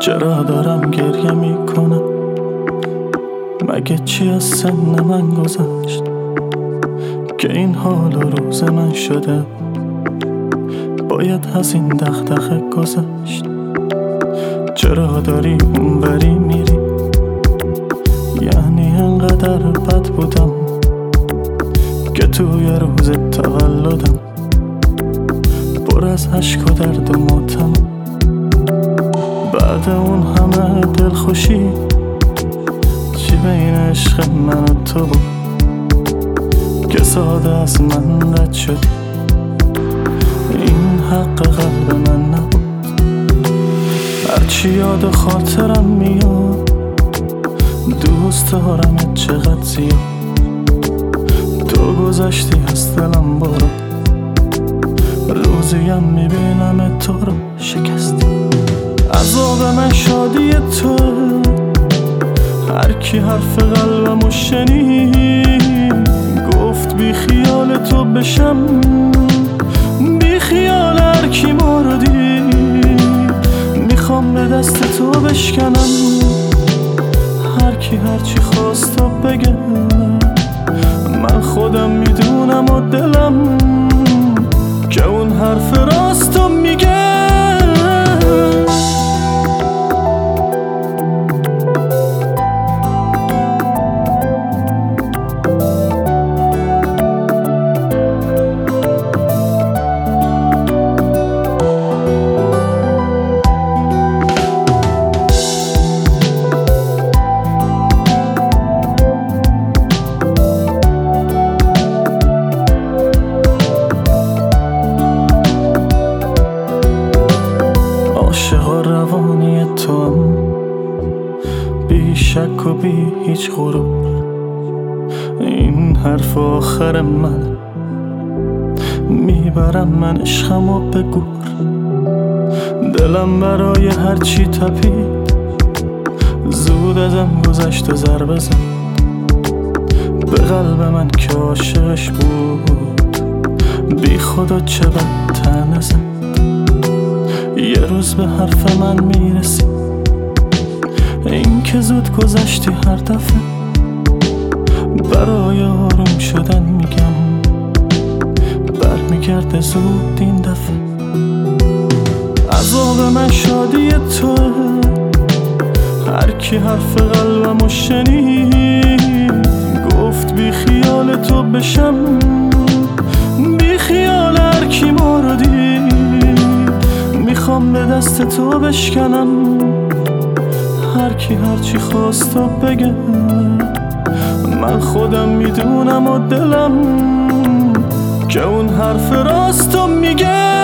چرا دارم گریه میکنم؟ مگه چی از سن من گذشت که این حال و روز من شده؟ باید از این دغدغه گذشت. چرا داری اونوری میری؟ یعنی انقدر بد بودم که توی روز تولدم پر از عشق و درد و ماتم. بعد اون همه دلخوشی چی بین عشق من و تو بود که ساده از من رد شد؟ این حق قلب من نبود. هرچی یاد خاطرم میاد دوست دارم چقدر زیاد. تو گذشتی از دلم برو، روزیم میبینم تو رو شکستی. عذاب من شادی تو، هر کی حرف قلبمو شنید گفت بی خیال تو بشم، بی خیال هر کی ما رو دید. میخوام به دست تو بشکنم، هر کی هر چی خواست تو بگه. من خودم میدونم و دلم که اون حرف راستو میگه. روانی تو هم بی شک و بی هیچ غرور. این حرف آخر من میبرم من عشقمو به گور. دلم برای هر چی تپید زود ازم گذشت و ضربه زد به قلب من که عاشقش بود. بی خدا چه بد طعنه زد. یه روز به حرف من میرسی، این که زود گذشتی هر دفعه برای آروم شدن میگم برمیگرده زود این دفعه. عذاب من شادی تو، هر کی حرف قلبمو شنید گفت بی خیال تو بشم، بی خیال هر کی ما رو دید. میخوام به دست تو بشکنم، هر کی هر چی خواست تو بگه. من خودم میدونم و دلم که اون حرف راستو میگه.